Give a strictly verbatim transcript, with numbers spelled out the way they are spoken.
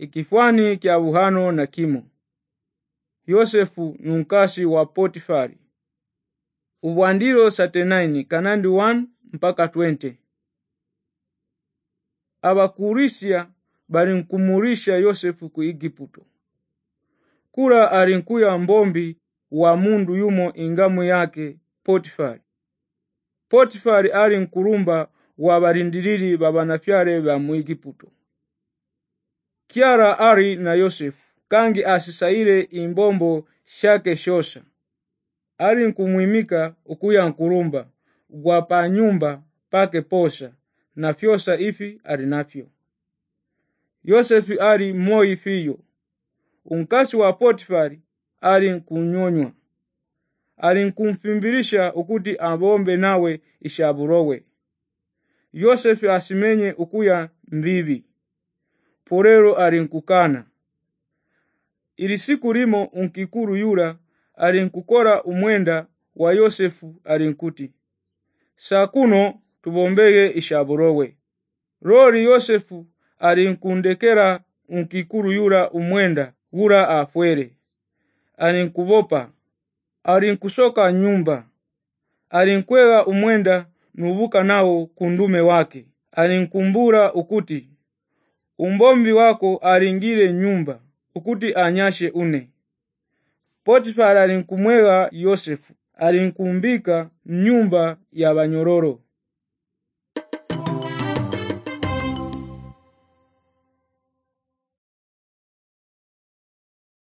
ikifwani kya buhano na kimo. Yosefu nunkasi wa Potifari. Ubwandiro satenaini kanandi one mpaka twenty. Abakurisia balinkumurisha Yosefu ku Egiputo. Kura alinkuya mbombi wa mundu yumo ingamu yake Potifari. Potifari alinkurumba wa barindiriri babanafyare ba mu Egiputo. Kiara ari na Yosefu kangi asisaire imbombo shake shosha. Alinkumwimika ukuya nkurumba gwa pa nyumba pake posha na fyosa ifi alinafyo. Yosefu ari moi fiyo. Unkasi wa Potifari alinkunyonywa. Alinkumfimbirisha ukuti abombe nawe ishaburowe. Yosefu asimenye ukuya mbibi. Porero alinkukana. Ili siku limo unkikuru yura alinkukora umwenda wa Yosefu alinkuti, sakuno tubombeye ishaburowe. Rori Yosefu alinkundekera unkikuru yura umwenda gura afwere. Alinkubopa. Alinkusoka nyumba. Alinkwega umwenda nubuka nao kundume wake. Alinkumbura ukuti umbombi wako alingire nyumba ukuti anyashe une. Potifari alinkumwega Yosefu. Alinkumbika nyumba ya banyororo.